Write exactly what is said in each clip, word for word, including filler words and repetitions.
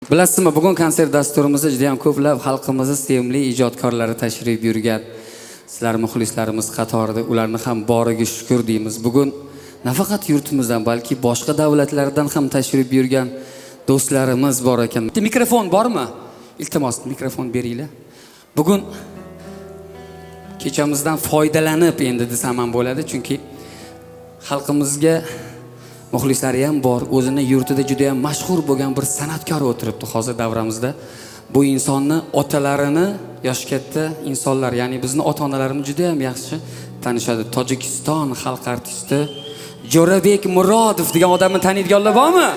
Bilasizmi, bugun konsert dasturimizda juda ham ko'plab xalqimizning sevimli ijodkorlari tashrif buyurgan. Sizlar muxlislarimiz qatorida ularni ham boriga shukr deymiz. Bugun nafaqat yurtimizdan, balki boshqa davlatlardan ham tashrif buyurgan do'stlarimiz bor ekan. Mikrofon bormi? Iltimos, mikrofon beringlar. Bugun kechamizdan foydalanib endi desam ham bo'ladi, chunki xalqimizga muxlislari ham bor. O'zini yurtida juda ham mashhur bo'lgan bir san'atkor o'tiribdi hozir davramizda. Bu insonni otalarini yosh katta insonlar, ya'ni bizni ota-onalarimiz juda ham yaxshi tanishadi. Tojikiston xalq artisti Jo'rabek Murodov degan odamni taniydiganlar bormi?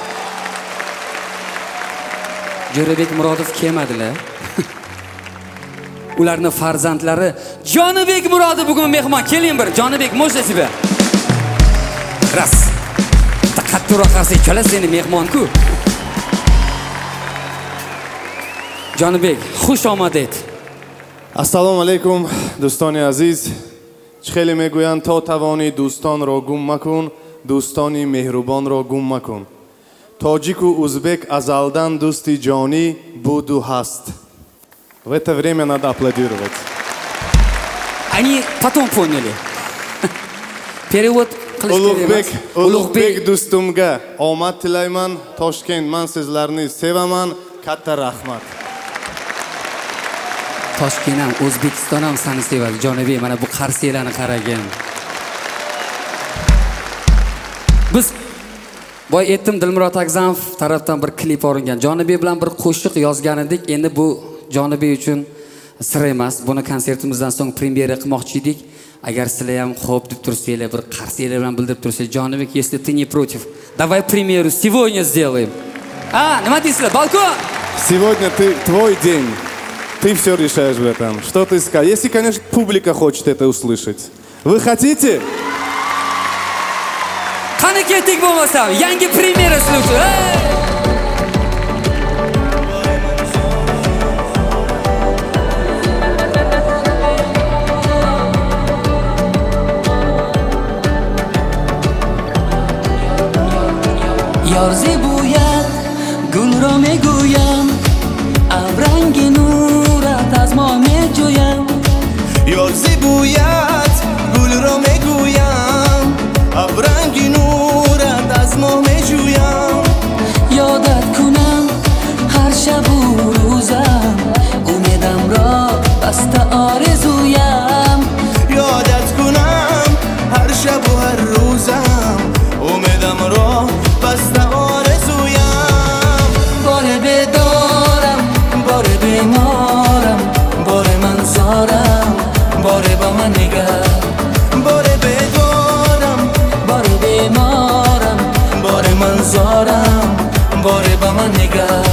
Jo'rabek Murodov kelmadilar. Ularning farzandlari Jonibek Murodov bugun mehmon. Keling bir Jonibek, можно тебя? Раз. Qattiqroq qarsa chala seni mehmon-ku. Jonibek, xush omad et. Assalomu alaykum do'stoni aziz. Chxeli megoyan to tavoni do'stonro gum makun, do'stoni mehribonro gum makun. Tojik u o'zbek azaldan do'sti joni буду hast. В это время надо аплодировать. Они потом поняли. Перевод Ulug'bek, Ulug'bek do'stimga omad tilayman. Toshkent, men sizlarni sevaman. Katta rahmat. Toshkent ham, O'zbekiston ham seni sevadi. Jonibek, mana bu qarsiylarni qaragin. Biz boy aytdim, Dilmurod Agzamov tarafdan bir klip olingan. Jonibek bilan bir qo'shiq yozgan edik. Endi bu Jonibek uchun sir emas. Buni konsertimizdan so'ng premyera qilmoqchi edik. Agar sizlar ham xo'p deb tursanglar, bir qarsiylar bilan bildirib tursanglar, Jonibek, если ты не против, давай премьеру сегодня сделаем. А, nima deysizlar, balkon? Сегодня ты твой день. Ты все решаешь в этом. Что ты скажешь? Если, конечно, публика хочет это услышать. Вы хотите? Qani ketdik bo'lmasam, yangi premyera sizlar uchun. یار زیبویت گل را میگویم ابرنگ نورت از ما میجویم یار زیبویت گل را میگویم ابرنگ نورت از ما میجویم یادت کنم هر شب و روزم امیدم را بسته آرزویم یادت کنم هر شب و هر روزم امیدم را بسته آرزویم بار بدارم بار بیمارم بار من زارم بار با من نگر بار بدارم بار بیمارم بار من زارم بار با من نگر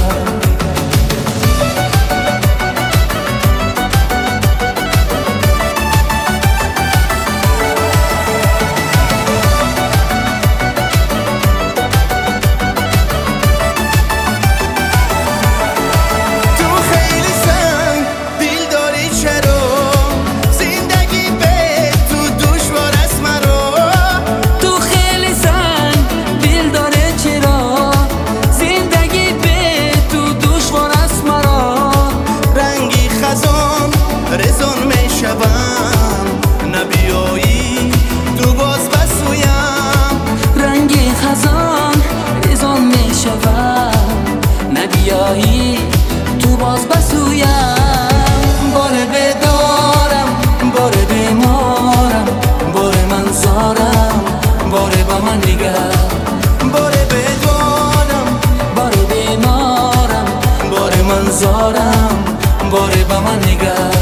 تو باز بسویم بار بدارم بار بیمارم بار من زارم بار با من نگر بار بدارم بار بیمارم بار من زارم بار با من نگر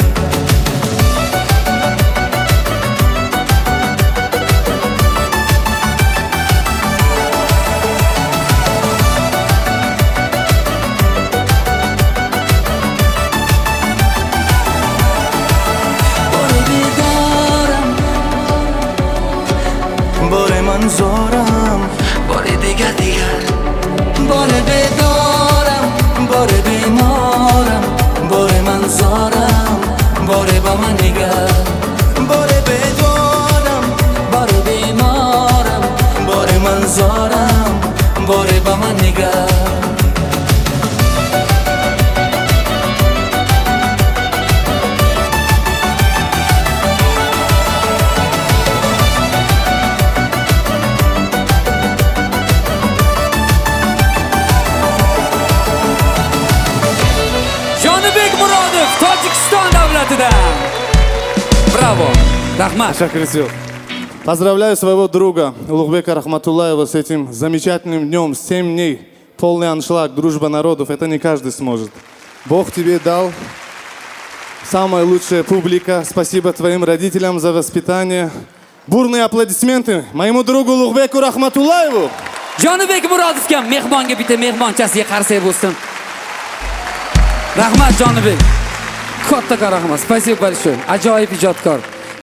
زارم بار دیگر دیگر بار بدارم بار بیمارم بار من زارم yurtidan. Bravo. Rahmat. Шакрисил. Поздравляю своего друга Улугбека Рахматуллаева с этим замечательным днем. Семь дней, полный аншлаг, дружба народов. Это не каждый сможет. Бог тебе дал самая лучшая публика. Спасибо твоим родителям за воспитание. Бурные аплодисменты моему другу Улугбеку Рахматуллаеву. Jonibek Murodovga mehmonga bitta mehmonchasiga qarsak bo'lsin. Rahmat Jonibek. Katta rahmat. Спасибо большое. Ajoyib ijodkor.